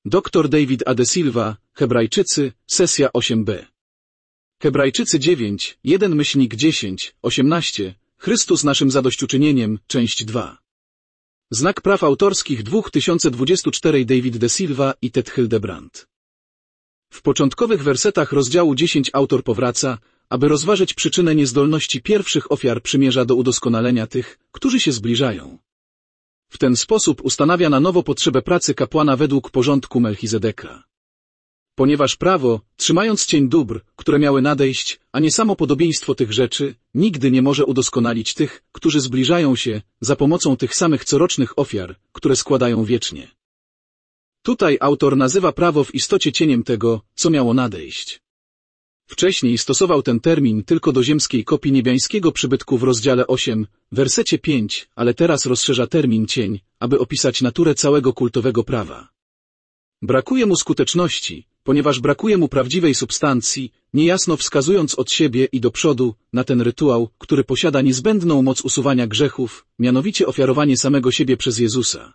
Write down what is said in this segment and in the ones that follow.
Dr David A. De Silva, Hebrajczycy, sesja 8b. Hebrajczycy 9, 1-10, 18, Chrystus naszym zadośćuczynieniem, część 2. Znak praw autorskich 2024 David De Silva i Ted Hildebrandt. W początkowych wersetach rozdziału 10 autor powraca, aby rozważyć przyczynę niezdolności pierwszych ofiar przymierza do udoskonalenia tych, którzy się zbliżają. W ten sposób ustanawia na nowo potrzebę pracy kapłana według porządku Melchizedeka. Ponieważ prawo, trzymając cień dóbr, które miały nadejść, a nie samo podobieństwo tych rzeczy, nigdy nie może udoskonalić tych, którzy zbliżają się, za pomocą tych samych corocznych ofiar, które składają wiecznie. Tutaj autor nazywa prawo w istocie cieniem tego, co miało nadejść. Wcześniej stosował ten termin tylko do ziemskiej kopii niebiańskiego przybytku w rozdziale 8, wersecie 5, ale teraz rozszerza termin cień, aby opisać naturę całego kultowego prawa. Brakuje mu skuteczności, ponieważ brakuje mu prawdziwej substancji, niejasno wskazując od siebie i do przodu na ten rytuał, który posiada niezbędną moc usuwania grzechów, mianowicie ofiarowanie samego siebie przez Jezusa.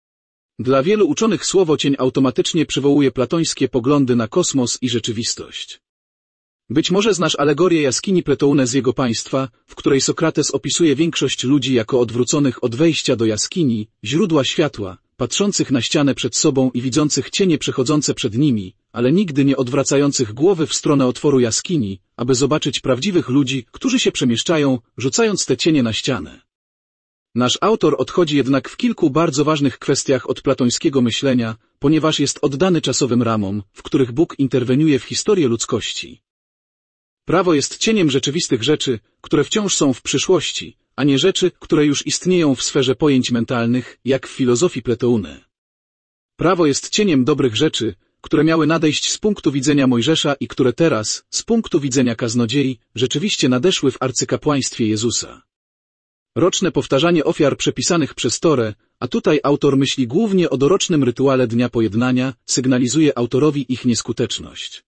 Dla wielu uczonych słowo cień automatycznie przywołuje platońskie poglądy na kosmos i rzeczywistość. Być może znasz alegorię jaskini Pletoune z jego państwa, w której Sokrates opisuje większość ludzi jako odwróconych od wejścia do jaskini, źródła światła, patrzących na ścianę przed sobą i widzących cienie przechodzące przed nimi, ale nigdy nie odwracających głowy w stronę otworu jaskini, aby zobaczyć prawdziwych ludzi, którzy się przemieszczają, rzucając te cienie na ścianę. Nasz autor odchodzi jednak w kilku bardzo ważnych kwestiach od platońskiego myślenia, ponieważ jest oddany czasowym ramom, w których Bóg interweniuje w historię ludzkości. Prawo jest cieniem rzeczywistych rzeczy, które wciąż są w przyszłości, a nie rzeczy, które już istnieją w sferze pojęć mentalnych, jak w filozofii Pletoune. Prawo jest cieniem dobrych rzeczy, które miały nadejść z punktu widzenia Mojżesza i które teraz, z punktu widzenia kaznodziei, rzeczywiście nadeszły w arcykapłaństwie Jezusa. Roczne powtarzanie ofiar przepisanych przez Torę, a tutaj autor myśli głównie o dorocznym rytuale Dnia Pojednania, sygnalizuje autorowi ich nieskuteczność.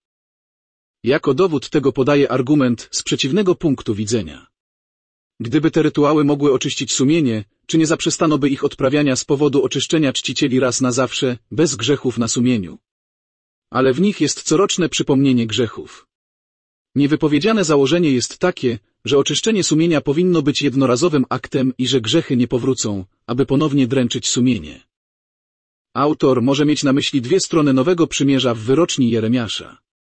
Jako dowód tego podaje argument z przeciwnego punktu widzenia. Gdyby te rytuały mogły oczyścić sumienie, czy nie zaprzestano by ich odprawiania z powodu oczyszczenia czcicieli raz na zawsze, bez grzechów na sumieniu? Ale w nich jest coroczne przypomnienie grzechów. Niewypowiedziane założenie jest takie, że oczyszczenie sumienia powinno być jednorazowym aktem i że grzechy nie powrócą, aby ponownie dręczyć sumienie. Autor może mieć na myśli dwie strony Nowego Przymierza w wyroczni Jeremiasza.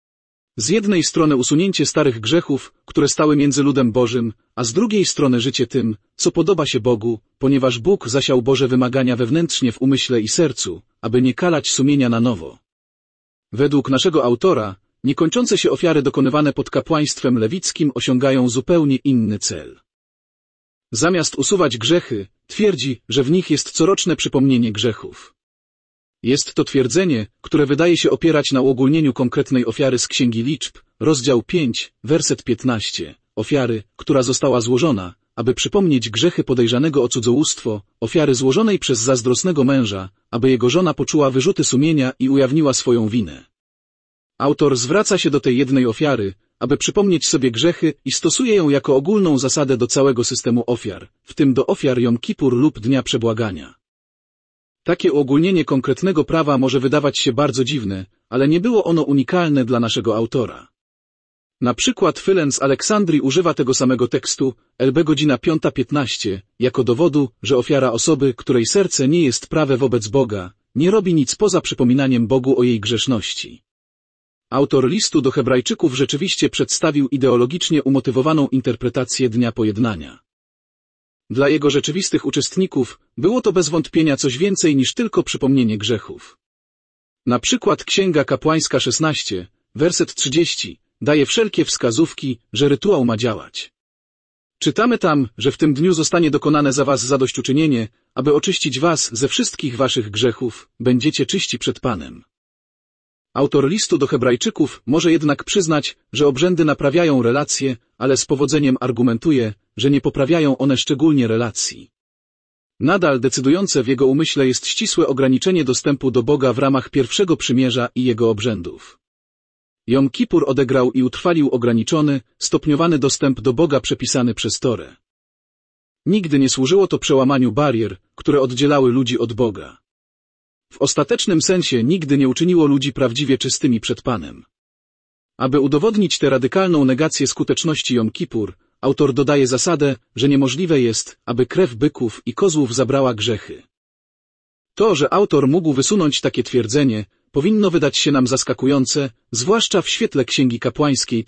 Z jednej strony usunięcie starych grzechów, które stały między ludem Bożym, a z drugiej strony życie tym, co podoba się Bogu, ponieważ Bóg zasiał Boże wymagania wewnętrznie w umyśle i sercu, aby nie kalać sumienia na nowo. Według naszego autora, niekończące się ofiary dokonywane pod kapłaństwem lewickim osiągają zupełnie inny cel. Zamiast usuwać grzechy, twierdzi, że w nich jest coroczne przypomnienie grzechów. Jest to twierdzenie, które wydaje się opierać na uogólnieniu konkretnej ofiary z Księgi Liczb, rozdział 5, werset 15, ofiary, która została złożona, aby przypomnieć grzechy podejrzanego o cudzołóstwo, ofiary złożonej przez zazdrosnego męża, aby jego żona poczuła wyrzuty sumienia i ujawniła swoją winę. Autor zwraca się do tej jednej ofiary, aby przypomnieć sobie grzechy i stosuje ją jako ogólną zasadę do całego systemu ofiar, w tym do ofiar Jom Kippur lub Dnia Przebłagania. Takie uogólnienie konkretnego prawa może wydawać się bardzo dziwne, ale nie było ono unikalne dla naszego autora. Na przykład Fylen z Aleksandrii używa tego samego tekstu, LB godzina 5:15, jako dowodu, że ofiara osoby, której serce nie jest prawe wobec Boga, nie robi nic poza przypominaniem Bogu o jej grzeszności. Autor listu do Hebrajczyków rzeczywiście przedstawił ideologicznie umotywowaną interpretację Dnia Pojednania. Dla jego rzeczywistych uczestników było to bez wątpienia coś więcej niż tylko przypomnienie grzechów. Na przykład Księga Kapłańska 16, werset 30, daje wszelkie wskazówki, że rytuał ma działać. Czytamy tam, że w tym dniu zostanie dokonane za was zadośćuczynienie, aby oczyścić was ze wszystkich waszych grzechów, będziecie czyści przed Panem. Autor listu do Hebrajczyków może jednak przyznać, że obrzędy naprawiają relacje, ale z powodzeniem argumentuje, że nie poprawiają one szczególnie relacji. Nadal decydujące w jego umyśle jest ścisłe ograniczenie dostępu do Boga w ramach pierwszego przymierza i jego obrzędów. Jom Kippur odegrał i utrwalił ograniczony, stopniowany dostęp do Boga przepisany przez Torę. Nigdy nie służyło to przełamaniu barier, które oddzielały ludzi od Boga. w ostatecznym sensie nigdy nie uczyniło ludzi prawdziwie czystymi przed Panem. Aby udowodnić tę radykalną negację skuteczności Jom Kippur, autor dodaje zasadę, że niemożliwe jest, aby krew byków i kozłów zabrała grzechy. To, że autor mógł wysunąć takie twierdzenie, powinno wydać się nam zaskakujące, zwłaszcza w świetle Księgi Kapłańskiej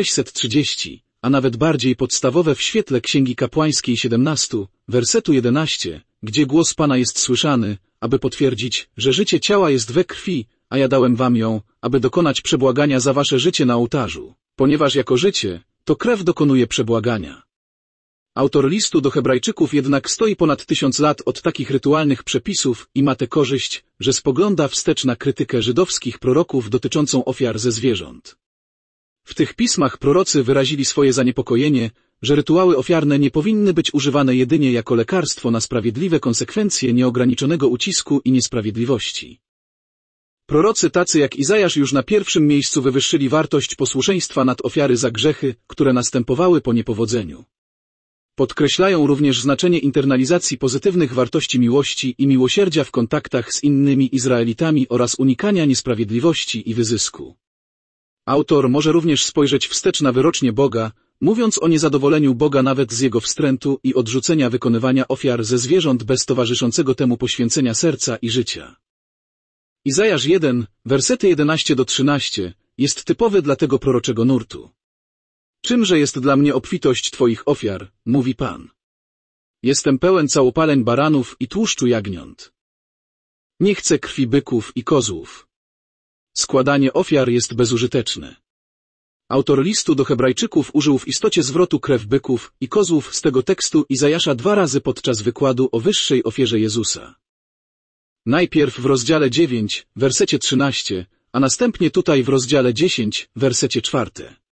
1630, a nawet bardziej podstawowe w świetle Księgi Kapłańskiej 17, wersetu 11, gdzie głos Pana jest słyszany, aby potwierdzić, że życie ciała jest we krwi, a ja dałem wam ją, aby dokonać przebłagania za wasze życie na ołtarzu, ponieważ jako życie, to krew dokonuje przebłagania. Autor listu do Hebrajczyków jednak stoi ponad 1000 lat od takich rytualnych przepisów i ma tę korzyść, że spogląda wstecz na krytykę żydowskich proroków dotyczącą ofiar ze zwierząt. W tych pismach prorocy wyrazili swoje zaniepokojenie, że rytuały ofiarne nie powinny być używane jedynie jako lekarstwo na sprawiedliwe konsekwencje nieograniczonego ucisku i niesprawiedliwości. Prorocy tacy jak Izajasz już na pierwszym miejscu wywyższyli wartość posłuszeństwa nad ofiary za grzechy, które następowały po niepowodzeniu. Podkreślają również znaczenie internalizacji pozytywnych wartości miłości i miłosierdzia w kontaktach z innymi Izraelitami oraz unikania niesprawiedliwości i wyzysku. Autor może również spojrzeć wstecz na wyrocznie Boga, mówiąc o niezadowoleniu Boga nawet z jego wstrętu i odrzucenia wykonywania ofiar ze zwierząt bez towarzyszącego temu poświęcenia serca i życia. Izajasz 1, wersety 11-13, jest typowy dla tego proroczego nurtu. Czymże jest dla mnie obfitość Twoich ofiar, mówi Pan. Jestem pełen całopaleń baranów i tłuszczu jagniąt. Nie chcę krwi byków i kozłów. Składanie ofiar jest bezużyteczne. Autor listu do Hebrajczyków użył w istocie zwrotu krew byków i kozłów z tego tekstu Izajasza 2 razy podczas wykładu o wyższej ofierze Jezusa. Najpierw w rozdziale 9, wersecie 13, a następnie tutaj w rozdziale 10, wersecie 4.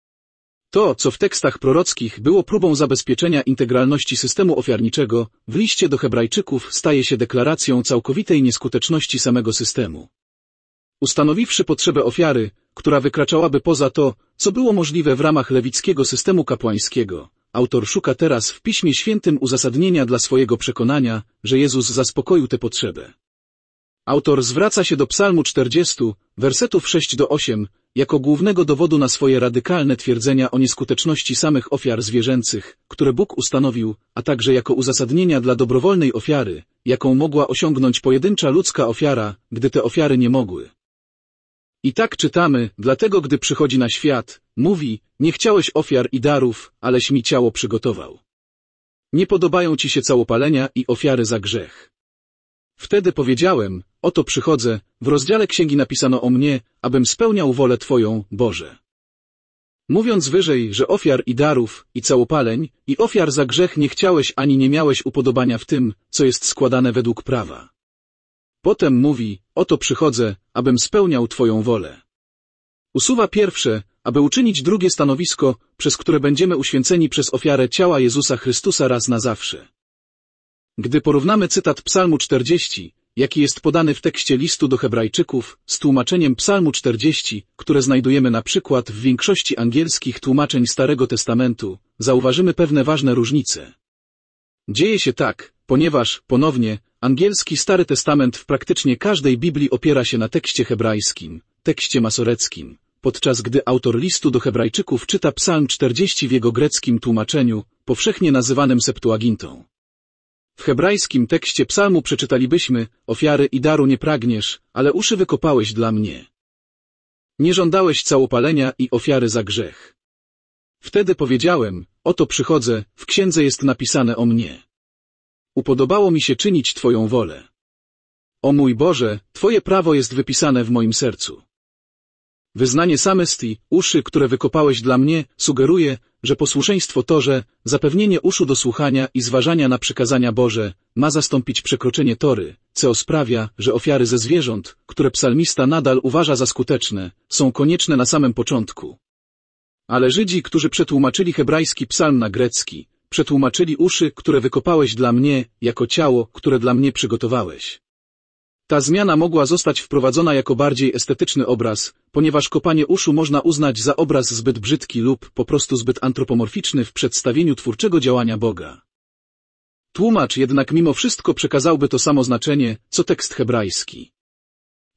To, co w tekstach prorockich było próbą zabezpieczenia integralności systemu ofiarniczego, w liście do Hebrajczyków staje się deklaracją całkowitej nieskuteczności samego systemu. Ustanowiwszy potrzebę ofiary, która wykraczałaby poza to, co było możliwe w ramach lewickiego systemu kapłańskiego, autor szuka teraz w Piśmie Świętym uzasadnienia dla swojego przekonania, że Jezus zaspokoił tę potrzebę. Autor zwraca się do Psalmu 40, wersetów 6-8, jako głównego dowodu na swoje radykalne twierdzenia o nieskuteczności samych ofiar zwierzęcych, które Bóg ustanowił, a także jako uzasadnienia dla dobrowolnej ofiary, jaką mogła osiągnąć pojedyncza ludzka ofiara, gdy te ofiary nie mogły. I tak czytamy, dlatego gdy przychodzi na świat, mówi, nie chciałeś ofiar i darów, aleś mi ciało przygotował. Nie podobają ci się całopalenia i ofiary za grzech. Wtedy powiedziałem, oto przychodzę, w rozdziale księgi napisano o mnie, abym spełniał wolę Twoją, Boże. Mówiąc wyżej, że ofiar i darów, i całopaleń, i ofiar za grzech nie chciałeś ani nie miałeś upodobania w tym, co jest składane według prawa. Potem mówi, oto przychodzę, abym spełniał Twoją wolę. Usuwa pierwsze, aby uczynić drugie stanowisko, przez które będziemy uświęceni przez ofiarę ciała Jezusa Chrystusa raz na zawsze. Gdy porównamy cytat Psalmu 40, jaki jest podany w tekście listu do Hebrajczyków, z tłumaczeniem Psalmu 40, które znajdujemy na przykład w większości angielskich tłumaczeń Starego Testamentu, zauważymy pewne ważne różnice. Dzieje się tak, ponieważ, ponownie, angielski Stary Testament w praktycznie każdej Biblii opiera się na tekście hebrajskim, tekście masoreckim, podczas gdy autor listu do Hebrajczyków czyta Psalm 40 w jego greckim tłumaczeniu, powszechnie nazywanym Septuagintą. W hebrajskim tekście psalmu przeczytalibyśmy, ofiary i daru nie pragniesz, ale uszy wykopałeś dla mnie. Nie żądałeś całopalenia i ofiary za grzech. Wtedy powiedziałem, oto przychodzę, w księdze jest napisane o mnie. Upodobało mi się czynić Twoją wolę. O mój Boże, Twoje prawo jest wypisane w moim sercu. Wyznanie samystii, uszy, które wykopałeś dla mnie, sugeruje, że posłuszeństwo Torze, zapewnienie uszu do słuchania i zważania na przykazania Boże, ma zastąpić przekroczenie Tory, co sprawia, że ofiary ze zwierząt, które psalmista nadal uważa za skuteczne, są konieczne na samym początku. Ale Żydzi, którzy przetłumaczyli hebrajski psalm na grecki, przetłumaczyli uszy, które wykopałeś dla mnie, jako ciało, które dla mnie przygotowałeś. Ta zmiana mogła zostać wprowadzona jako bardziej estetyczny obraz, ponieważ kopanie uszu można uznać za obraz zbyt brzydki lub po prostu zbyt antropomorficzny w przedstawieniu twórczego działania Boga. Tłumacz jednak mimo wszystko przekazałby to samo znaczenie, co tekst hebrajski.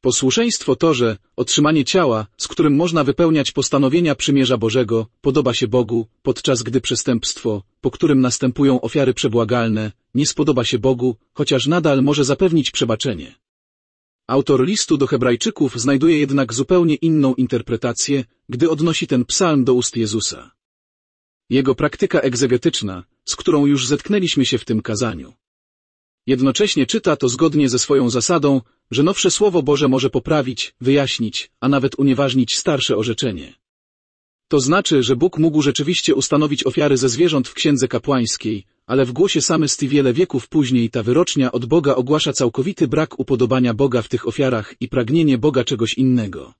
Posłuszeństwo Torze, otrzymanie ciała, z którym można wypełniać postanowienia przymierza Bożego, podoba się Bogu, podczas gdy przestępstwo, po którym następują ofiary przebłagalne, nie spodoba się Bogu, chociaż nadal może zapewnić przebaczenie. Autor listu do Hebrajczyków znajduje jednak zupełnie inną interpretację, gdy odnosi ten psalm do ust Jezusa. Jego praktyka egzegetyczna, z którą już zetknęliśmy się w tym kazaniu. Jednocześnie czyta to zgodnie ze swoją zasadą, że nowsze Słowo Boże może poprawić, wyjaśnić, a nawet unieważnić starsze orzeczenie. To znaczy, że Bóg mógł rzeczywiście ustanowić ofiary ze zwierząt w Księdze Kapłańskiej, ale w głosie Psalmysty wiele wieków później ta wyrocznia od Boga ogłasza całkowity brak upodobania Boga w tych ofiarach i pragnienie Boga czegoś innego.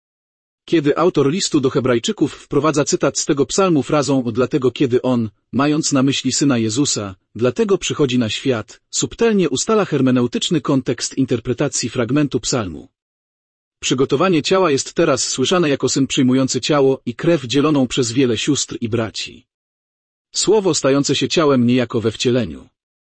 Kiedy autor listu do Hebrajczyków wprowadza cytat z tego psalmu frazą dlatego kiedy on, mając na myśli Syna Jezusa, dlatego przychodzi na świat, subtelnie ustala hermeneutyczny kontekst interpretacji fragmentu psalmu. Przygotowanie ciała jest teraz słyszane jako syn przyjmujący ciało i krew dzieloną przez wiele sióstr i braci. Słowo stające się ciałem niejako we wcieleniu.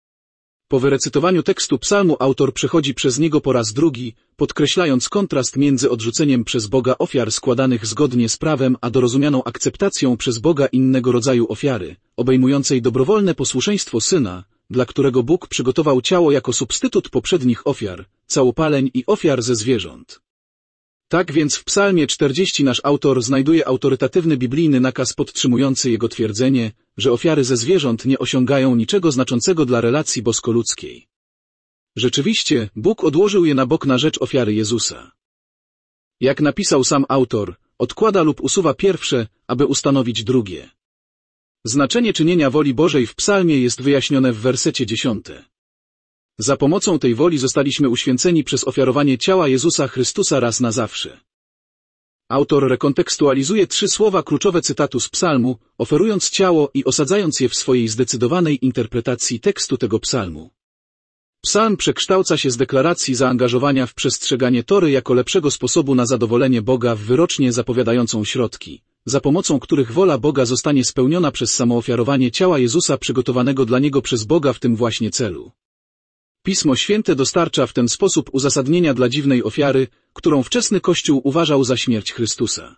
Po wyrecytowaniu tekstu psalmu autor przechodzi przez niego po raz drugi, podkreślając kontrast między odrzuceniem przez Boga ofiar składanych zgodnie z prawem a dorozumianą akceptacją przez Boga innego rodzaju ofiary, obejmującej dobrowolne posłuszeństwo Syna, dla którego Bóg przygotował ciało jako substytut poprzednich ofiar, całopaleń i ofiar ze zwierząt. Tak więc w psalmie 40 nasz autor znajduje autorytatywny biblijny nakaz podtrzymujący jego twierdzenie, że ofiary ze zwierząt nie osiągają niczego znaczącego dla relacji bosko-ludzkiej. Rzeczywiście, Bóg odłożył je na bok na rzecz ofiary Jezusa. Jak napisał sam autor, odkłada lub usuwa pierwsze, aby ustanowić drugie. Znaczenie czynienia woli Bożej w psalmie jest wyjaśnione w wersecie 10. Za pomocą tej woli zostaliśmy uświęceni przez ofiarowanie ciała Jezusa Chrystusa raz na zawsze. Autor rekontekstualizuje 3 słowa kluczowe cytatu z psalmu, oferując ciało i osadzając je w swojej zdecydowanej interpretacji tekstu tego psalmu. Psalm przekształca się z deklaracji zaangażowania w przestrzeganie Tory jako lepszego sposobu na zadowolenie Boga w wyrocznie zapowiadającą środki, za pomocą których wola Boga zostanie spełniona przez samoofiarowanie ciała Jezusa przygotowanego dla Niego przez Boga w tym właśnie celu. Pismo Święte dostarcza w ten sposób uzasadnienia dla dziwnej ofiary, którą wczesny Kościół uważał za śmierć Chrystusa.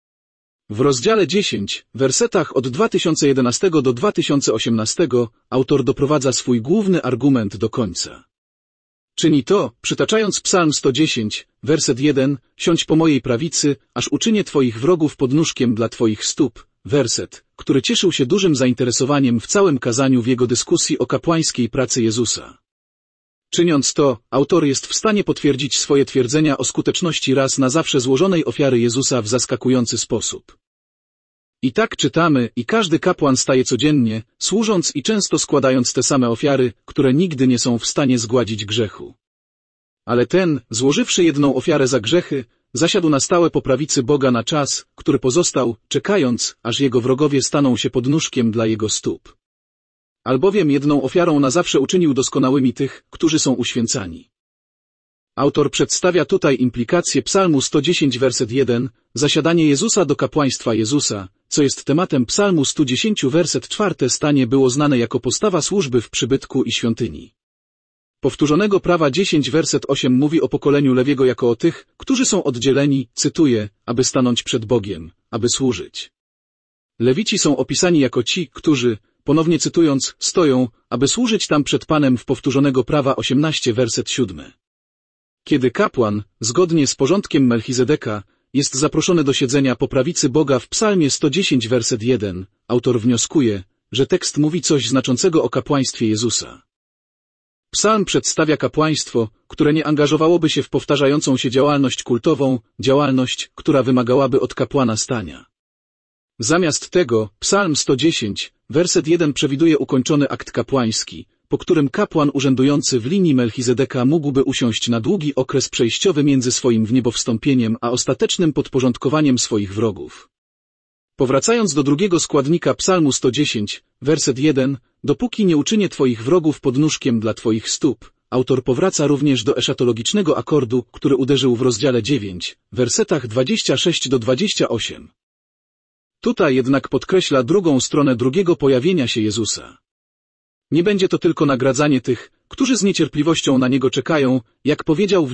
W rozdziale 10, wersetach od 2011 do 2018, autor doprowadza swój główny argument do końca. Czyni to, przytaczając Psalm 110, werset 1, siądź po mojej prawicy, aż uczynię Twoich wrogów podnóżkiem dla Twoich stóp, werset, który cieszył się dużym zainteresowaniem w całym kazaniu w jego dyskusji o kapłańskiej pracy Jezusa. Czyniąc to, autor jest w stanie potwierdzić swoje twierdzenia o skuteczności raz na zawsze złożonej ofiary Jezusa w zaskakujący sposób. I tak czytamy, i każdy kapłan staje codziennie, służąc i często składając te same ofiary, które nigdy nie są w stanie zgładzić grzechu. Ale ten, złożywszy jedną ofiarę za grzechy, zasiadł na stałe po prawicy Boga na czas, który pozostał, czekając, aż jego wrogowie staną się podnóżkiem dla jego stóp. Albowiem jedną ofiarą na zawsze uczynił doskonałymi tych, którzy są uświęcani. Autor przedstawia tutaj implikację Psalmu 110 werset 1, zasiadanie Jezusa do kapłaństwa Jezusa, co jest tematem Psalmu 110 werset 4 stanie było znane jako postawa służby w przybytku i świątyni. Powtórzonego prawa 10 werset 8 mówi o pokoleniu Lewiego jako o tych, którzy są oddzieleni, cytuję, aby stanąć przed Bogiem, aby służyć. Lewici są opisani jako ci, którzy, ponownie cytując, stoją, aby służyć tam przed Panem w powtórzonego prawa 18 werset 7. Kiedy kapłan, zgodnie z porządkiem Melchizedeka, jest zaproszony do siedzenia po prawicy Boga w Psalmie 110 werset 1, autor wnioskuje, że tekst mówi coś znaczącego o kapłaństwie Jezusa. Psalm przedstawia kapłaństwo, które nie angażowałoby się w powtarzającą się działalność kultową, działalność, która wymagałaby od kapłana stania. Zamiast tego, Psalm 110, werset 1 przewiduje ukończony akt kapłański, po którym kapłan urzędujący w linii Melchizedeka mógłby usiąść na długi okres przejściowy między swoim wniebowstąpieniem a ostatecznym podporządkowaniem swoich wrogów. Powracając do drugiego składnika Psalmu 110, werset 1, dopóki nie uczynię Twoich wrogów podnóżkiem dla Twoich stóp, autor powraca również do eszatologicznego akordu, który uderzył w rozdziale 9, wersetach 26 do 28. Tutaj jednak podkreśla drugą stronę drugiego pojawienia się Jezusa. Nie będzie to tylko nagradzanie tych, którzy z niecierpliwością na Niego czekają, jak powiedział w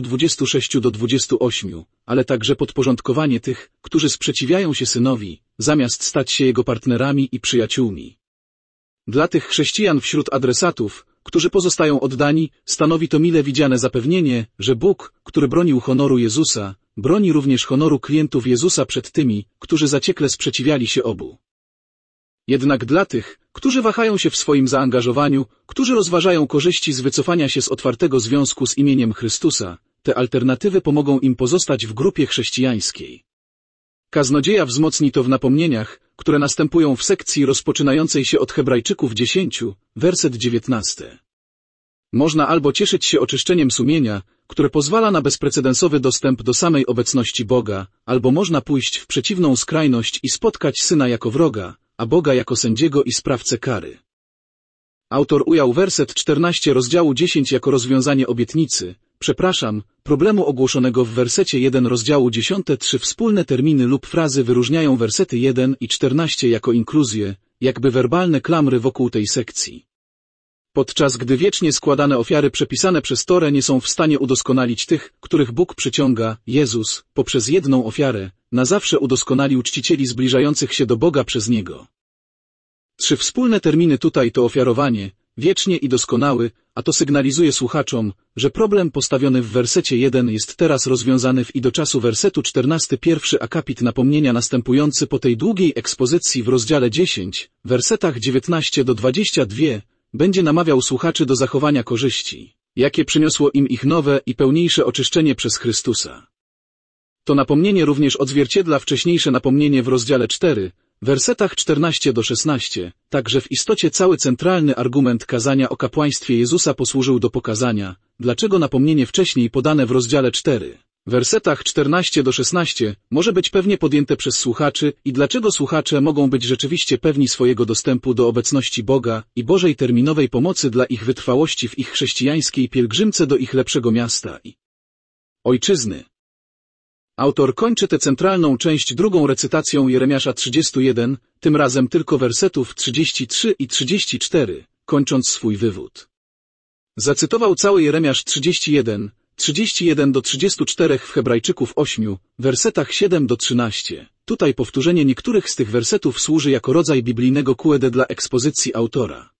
9:26-28, ale także podporządkowanie tych, którzy sprzeciwiają się Synowi, zamiast stać się Jego partnerami i przyjaciółmi. Dla tych chrześcijan wśród adresatów, którzy pozostają oddani, stanowi to mile widziane zapewnienie, że Bóg, który bronił honoru Jezusa, broni również honoru klientów Jezusa przed tymi, którzy zaciekle sprzeciwiali się obu. Jednak dla tych, którzy wahają się w swoim zaangażowaniu, którzy rozważają korzyści z wycofania się z otwartego związku z imieniem Chrystusa, te alternatywy pomogą im pozostać w grupie chrześcijańskiej. Kaznodzieja wzmocni to w napomnieniach, które następują w sekcji rozpoczynającej się od Hebrajczyków 10, werset 19. Można albo cieszyć się oczyszczeniem sumienia, które pozwala na bezprecedensowy dostęp do samej obecności Boga, albo można pójść w przeciwną skrajność i spotkać Syna jako wroga, a Boga jako sędziego i sprawcę kary. Autor ujął werset 14 rozdziału 10 jako rozwiązanie obietnicy, problemu ogłoszonego w wersecie 1 rozdziału 10. 3 wspólne terminy lub frazy wyróżniają wersety 1 i 14 jako inkluzje, jakby werbalne klamry wokół tej sekcji. Podczas gdy wiecznie składane ofiary przepisane przez Torę nie są w stanie udoskonalić tych, których Bóg przyciąga, Jezus, poprzez jedną ofiarę, na zawsze udoskonali uczcicieli zbliżających się do Boga przez Niego. 3 wspólne terminy tutaj to ofiarowanie, wiecznie i doskonały, a to sygnalizuje słuchaczom, że problem postawiony w wersecie 1 jest teraz rozwiązany i do czasu wersetu 14 pierwszy akapit napomnienia następujący po tej długiej ekspozycji w rozdziale 10, wersetach 19-22, będzie namawiał słuchaczy do zachowania korzyści, jakie przyniosło im ich nowe i pełniejsze oczyszczenie przez Chrystusa. To napomnienie również odzwierciedla wcześniejsze napomnienie w rozdziale 4, wersetach 14-16, także w istocie cały centralny argument kazania o kapłaństwie Jezusa posłużył do pokazania, dlaczego napomnienie wcześniej podane w rozdziale 4, wersetach 14-16 może być pewnie podjęte przez słuchaczy i dlaczego słuchacze mogą być rzeczywiście pewni swojego dostępu do obecności Boga i Bożej terminowej pomocy dla ich wytrwałości w ich chrześcijańskiej pielgrzymce do ich lepszego miasta i ojczyzny. Autor kończy tę centralną część drugą recytacją Jeremiasza 31, tym razem tylko wersetów 33 i 34, kończąc swój wywód. Zacytował cały Jeremiasz 31, 31-34 w Hebrajczyków 8, wersetach 7-13. Tutaj powtórzenie niektórych z tych wersetów służy jako rodzaj biblijnego QED dla ekspozycji autora.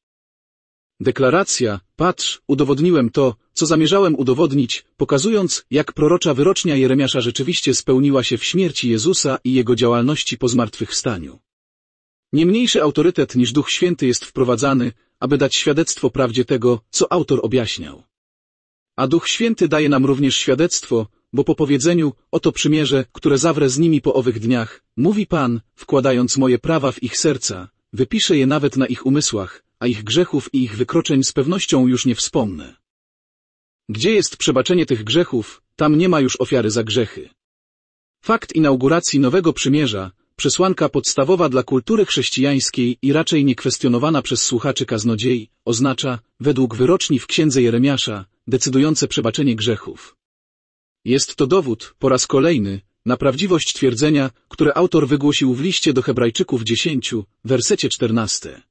Deklaracja, patrz, udowodniłem to, co zamierzałem udowodnić, pokazując, jak prorocza wyrocznia Jeremiasza rzeczywiście spełniła się w śmierci Jezusa i Jego działalności po zmartwychwstaniu. Nie mniejszy autorytet niż Duch Święty jest wprowadzany, aby dać świadectwo prawdzie tego, co autor objaśniał. A Duch Święty daje nam również świadectwo, bo po powiedzeniu, oto przymierze, które zawrę z nimi po owych dniach, mówi Pan, wkładając moje prawa w ich serca, wypiszę je nawet na ich umysłach, a ich grzechów i ich wykroczeń z pewnością już nie wspomnę. Gdzie jest przebaczenie tych grzechów, tam nie ma już ofiary za grzechy. Fakt inauguracji nowego przymierza, przesłanka podstawowa dla kultury chrześcijańskiej i raczej niekwestionowana przez słuchaczy kaznodziei, oznacza, według wyroczni w księdze Jeremiasza, decydujące przebaczenie grzechów. Jest to dowód, po raz kolejny, na prawdziwość twierdzenia, które autor wygłosił w liście do Hebrajczyków 10, wersecie 14.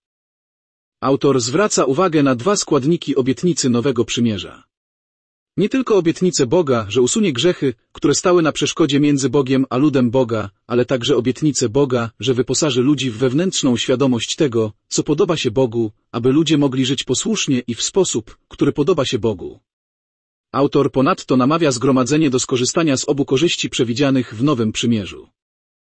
Autor zwraca uwagę na dwa składniki obietnicy nowego przymierza. Nie tylko obietnicę Boga, że usunie grzechy, które stały na przeszkodzie między Bogiem a ludem Boga, ale także obietnicę Boga, że wyposaży ludzi w wewnętrzną świadomość tego, co podoba się Bogu, aby ludzie mogli żyć posłusznie i w sposób, który podoba się Bogu. Autor ponadto namawia zgromadzenie do skorzystania z obu korzyści przewidzianych w Nowym Przymierzu.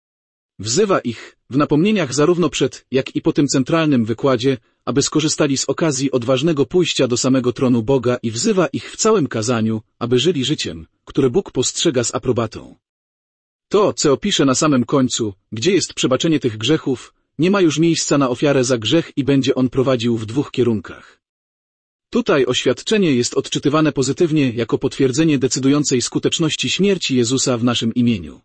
Wzywa ich, w napomnieniach zarówno przed, jak i po tym centralnym wykładzie, aby skorzystali z okazji odważnego pójścia do samego tronu Boga i wzywa ich w całym kazaniu, aby żyli życiem, które Bóg postrzega z aprobatą. To, co opisze na samym końcu, gdzie jest przebaczenie tych grzechów, nie ma już miejsca na ofiarę za grzech i będzie on prowadził w dwóch kierunkach. Tutaj oświadczenie jest odczytywane pozytywnie jako potwierdzenie decydującej skuteczności śmierci Jezusa w naszym imieniu.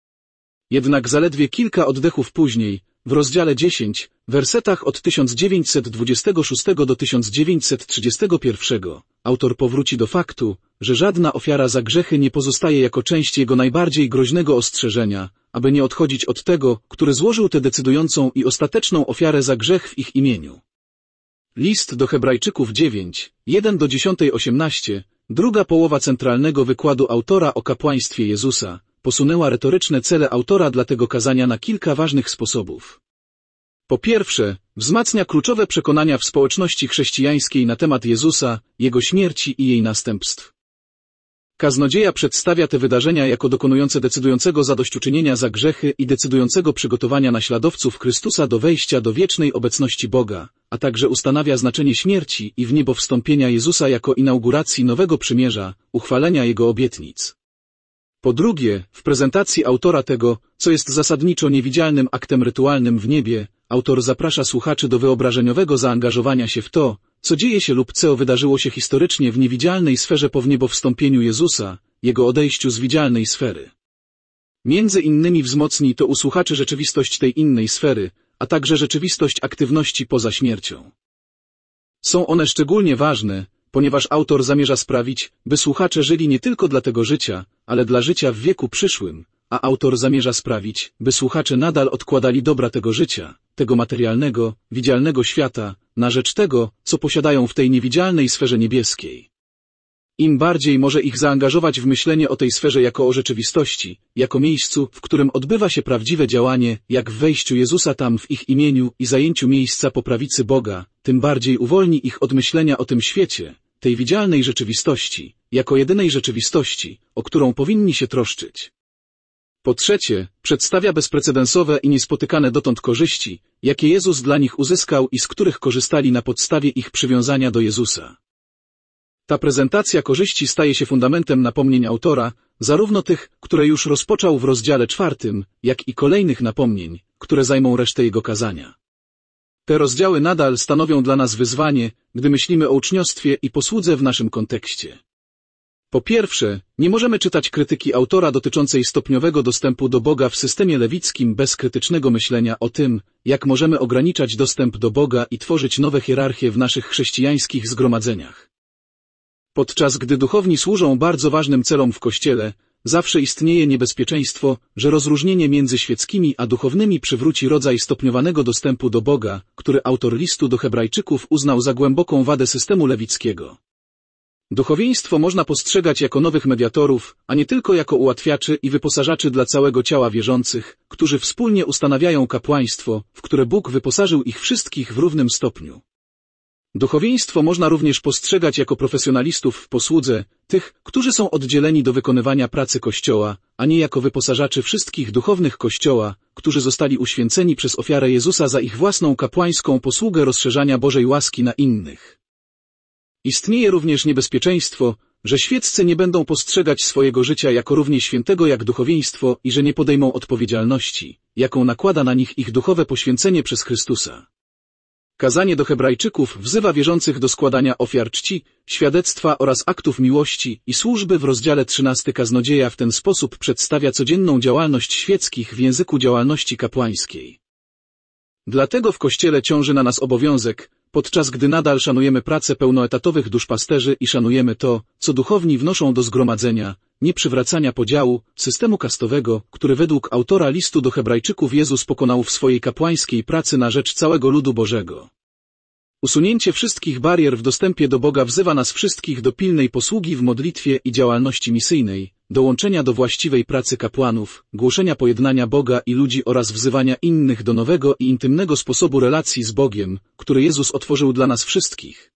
Jednak zaledwie kilka oddechów później, w rozdziale 10, wersetach od 1926 do 1931, autor powróci do faktu, że żadna ofiara za grzechy nie pozostaje jako część jego najbardziej groźnego ostrzeżenia, aby nie odchodzić od tego, który złożył tę decydującą i ostateczną ofiarę za grzech w ich imieniu. List do Hebrajczyków 9, 1-10-18, druga połowa centralnego wykładu autora o kapłaństwie Jezusa, posunęła retoryczne cele autora dla tego kazania na kilka ważnych sposobów. Po pierwsze, wzmacnia kluczowe przekonania w społeczności chrześcijańskiej na temat Jezusa, Jego śmierci i jej następstw. Kaznodzieja przedstawia te wydarzenia jako dokonujące decydującego zadośćuczynienia za grzechy i decydującego przygotowania naśladowców Chrystusa do wejścia do wiecznej obecności Boga, a także ustanawia znaczenie śmierci i wniebowstąpienia Jezusa jako inauguracji nowego przymierza, uchwalenia Jego obietnic. Po drugie, w prezentacji autora tego, co jest zasadniczo niewidzialnym aktem rytualnym w niebie, autor zaprasza słuchaczy do wyobrażeniowego zaangażowania się w to, co dzieje się lub co wydarzyło się historycznie w niewidzialnej sferze po wniebowstąpieniu Jezusa, Jego odejściu z widzialnej sfery. Między innymi wzmocni to u słuchaczy rzeczywistość tej innej sfery, a także rzeczywistość aktywności poza śmiercią. Są one szczególnie ważne, ponieważ autor zamierza sprawić, by słuchacze żyli nie tylko dla tego życia, ale dla życia w wieku przyszłym, a autor zamierza sprawić, by słuchacze nadal odkładali dobra tego życia, tego materialnego, widzialnego świata, na rzecz tego, co posiadają w tej niewidzialnej sferze niebieskiej. Im bardziej może ich zaangażować w myślenie o tej sferze jako o rzeczywistości, jako miejscu, w którym odbywa się prawdziwe działanie, jak w wejściu Jezusa tam w ich imieniu i zajęciu miejsca po prawicy Boga, tym bardziej uwolni ich od myślenia o tym świecie, tej widzialnej rzeczywistości, jako jedynej rzeczywistości, o którą powinni się troszczyć. Po trzecie, przedstawia bezprecedensowe i niespotykane dotąd korzyści, jakie Jezus dla nich uzyskał i z których korzystali na podstawie ich przywiązania do Jezusa. Ta prezentacja korzyści staje się fundamentem napomnień autora, zarówno tych, które już rozpoczął w rozdziale 4, jak i kolejnych napomnień, które zajmą resztę jego kazania. Te rozdziały nadal stanowią dla nas wyzwanie, gdy myślimy o uczniostwie i posłudze w naszym kontekście. Po pierwsze, nie możemy czytać krytyki autora dotyczącej stopniowego dostępu do Boga w systemie lewickim bez krytycznego myślenia o tym, jak możemy ograniczać dostęp do Boga i tworzyć nowe hierarchie w naszych chrześcijańskich zgromadzeniach. Podczas gdy duchowni służą bardzo ważnym celom w Kościele, zawsze istnieje niebezpieczeństwo, że rozróżnienie między świeckimi a duchownymi przywróci rodzaj stopniowanego dostępu do Boga, który autor listu do Hebrajczyków uznał za głęboką wadę systemu lewickiego. Duchowieństwo można postrzegać jako nowych mediatorów, a nie tylko jako ułatwiaczy i wyposażaczy dla całego ciała wierzących, którzy wspólnie ustanawiają kapłaństwo, w które Bóg wyposażył ich wszystkich w równym stopniu. Duchowieństwo można również postrzegać jako profesjonalistów w posłudze, tych, którzy są oddzieleni do wykonywania pracy Kościoła, a nie jako wyposażaczy wszystkich duchownych Kościoła, którzy zostali uświęceni przez ofiarę Jezusa za ich własną kapłańską posługę rozszerzania Bożej łaski na innych. Istnieje również niebezpieczeństwo, że świeccy nie będą postrzegać swojego życia jako równie świętego jak duchowieństwo i że nie podejmą odpowiedzialności, jaką nakłada na nich ich duchowe poświęcenie przez Chrystusa. Kazanie do Hebrajczyków wzywa wierzących do składania ofiar czci, świadectwa oraz aktów miłości i służby. W rozdziale 13 kaznodzieja w ten sposób przedstawia codzienną działalność świeckich w języku działalności kapłańskiej. Dlatego w Kościele ciąży na nas obowiązek, podczas gdy nadal szanujemy pracę pełnoetatowych duszpasterzy i szanujemy to, co duchowni wnoszą do zgromadzenia, nie przywracania podziału, systemu kastowego, który według autora listu do Hebrajczyków Jezus pokonał w swojej kapłańskiej pracy na rzecz całego ludu Bożego. Usunięcie wszystkich barier w dostępie do Boga wzywa nas wszystkich do pilnej posługi w modlitwie i działalności misyjnej, dołączenia do właściwej pracy kapłanów, głoszenia pojednania Boga i ludzi oraz wzywania innych do nowego i intymnego sposobu relacji z Bogiem, który Jezus otworzył dla nas wszystkich.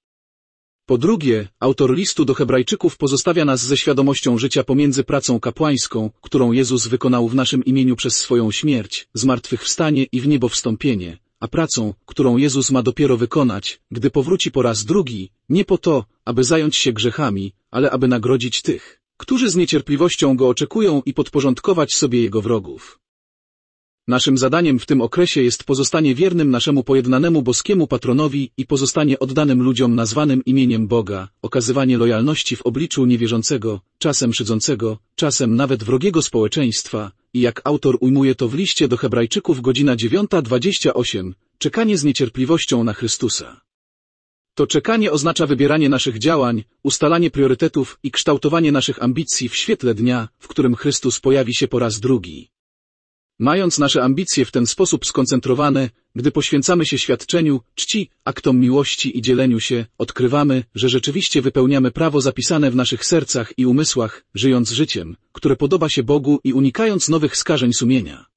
Po drugie, autor listu do Hebrajczyków pozostawia nas ze świadomością życia pomiędzy pracą kapłańską, którą Jezus wykonał w naszym imieniu przez swoją śmierć, zmartwychwstanie i wniebowstąpienie, a pracą, którą Jezus ma dopiero wykonać, gdy powróci po raz drugi, nie po to, aby zająć się grzechami, ale aby nagrodzić tych, którzy z niecierpliwością Go oczekują i podporządkować sobie Jego wrogów. Naszym zadaniem w tym okresie jest pozostanie wiernym naszemu pojednanemu boskiemu patronowi i pozostanie oddanym ludziom nazwanym imieniem Boga, okazywanie lojalności w obliczu niewierzącego, czasem szydzącego, czasem nawet wrogiego społeczeństwa i jak autor ujmuje to w liście do Hebrajczyków godzina 9:28, czekanie z niecierpliwością na Chrystusa. To czekanie oznacza wybieranie naszych działań, ustalanie priorytetów i kształtowanie naszych ambicji w świetle dnia, w którym Chrystus pojawi się po raz drugi. Mając nasze ambicje w ten sposób skoncentrowane, gdy poświęcamy się świadczeniu, czci, aktom miłości i dzieleniu się, odkrywamy, że rzeczywiście wypełniamy prawo zapisane w naszych sercach i umysłach, żyjąc życiem, które podoba się Bogu i unikając nowych skażeń sumienia.